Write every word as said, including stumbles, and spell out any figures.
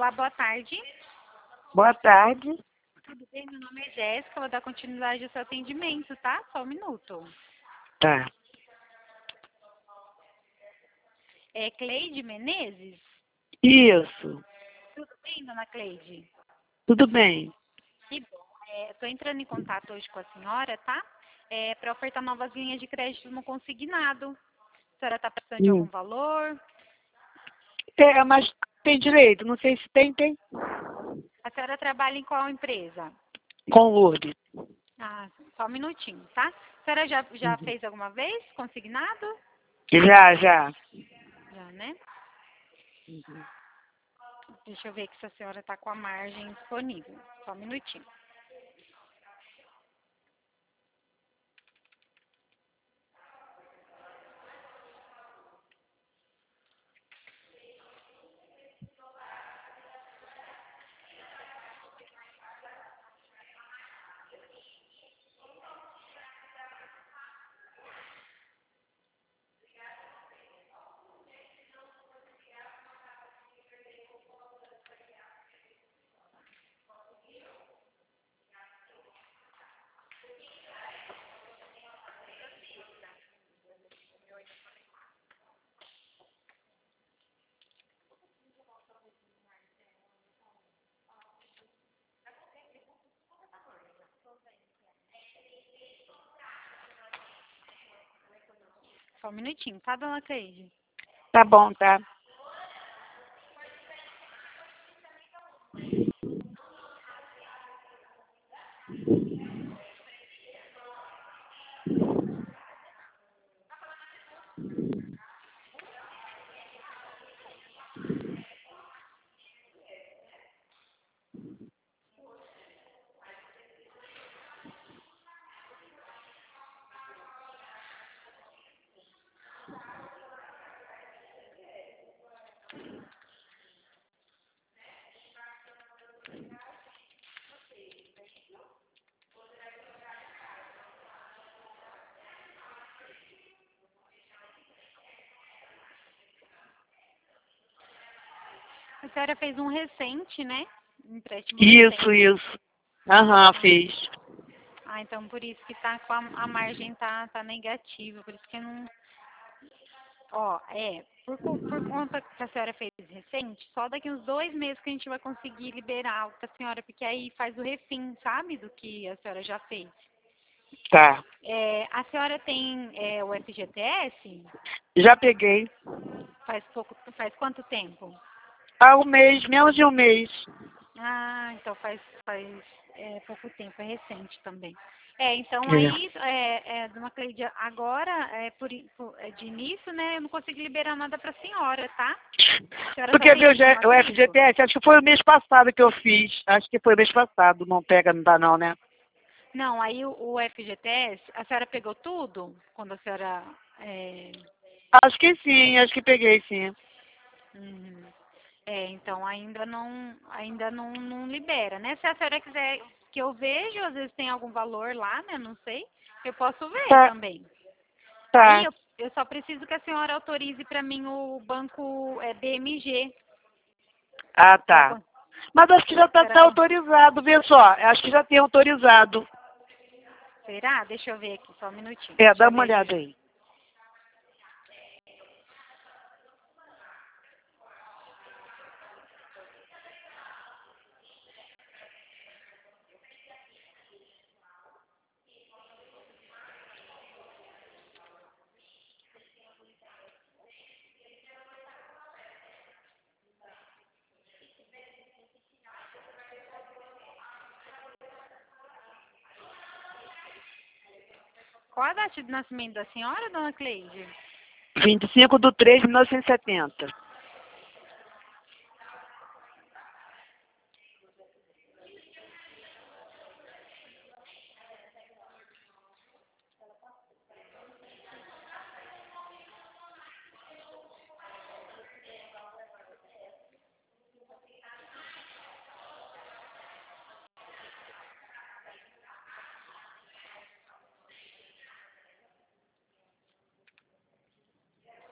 Olá, boa tarde. Boa tarde. Tudo bem? Meu nome é Jéssica, vou dar continuidade ao seu atendimento, tá? Só um minuto. Tá. É Cleide Menezes? Isso. Tudo bem, dona Cleide? Tudo bem. Que bom. Estou entrando em contato hoje com a senhora, tá? É, para ofertar novas linhas de crédito no consignado. A senhora está precisando de algum Hum. valor? É, mas tem direito? Não sei se tem, tem. A senhora trabalha em qual empresa? Com Lourdes. Ah, só um minutinho, tá? A senhora já, já Uhum. fez alguma vez consignado? Já, já. Já, né? Uhum. Deixa eu ver aqui se a senhora está com a margem disponível. Só um minutinho. Só um minutinho, tá, dona Cleide? Tá bom, tá? A senhora fez um recente, né? Um empréstimo Isso, recente. isso. Aham, fiz. Ah, então por isso que tá com a, a margem tá, tá negativa, por isso que não. Ó, é, por, co- por conta que a senhora fez recente, só daqui uns dois meses que a gente vai conseguir liberar a senhora, porque aí faz o refim, sabe, do que a senhora já fez. Tá. É, a senhora tem é, o F G T S? Já peguei. Faz pouco, faz quanto tempo? Há um mês, menos de um mês. Ah, então faz, faz é, pouco tempo, é recente também. É, então É. aí, é, é, dona Cleide, agora, é, por, i- por- é, de início, né, eu não consigo liberar nada para a senhora, tá? A senhora só Porque tem meu, esse G- o motivo? F G T S, acho que foi o mês passado que eu fiz. Acho que foi o mês passado. Não pega, não dá não, né? Não, aí o, o F G T S, a senhora pegou tudo? Quando a senhora... É, Acho que sim, acho que peguei sim. uhum. É, então ainda não, ainda não, não libera, né? Se a senhora quiser que eu veja, às vezes tem algum valor lá, né? Não sei. Eu posso ver Tá, também. Aí tá. eu, eu só preciso que a senhora autorize para mim o banco é, B M G. Ah, Será, tá. Mas acho que já tá, será, tá autorizado, vê só. Acho que já tem autorizado. será? Deixa eu ver aqui, só um minutinho. É, dá Já uma olhada verifico. aí. Qual a data de nascimento da senhora, dona Cleide? vinte e cinco de três de mil novecentos e setenta.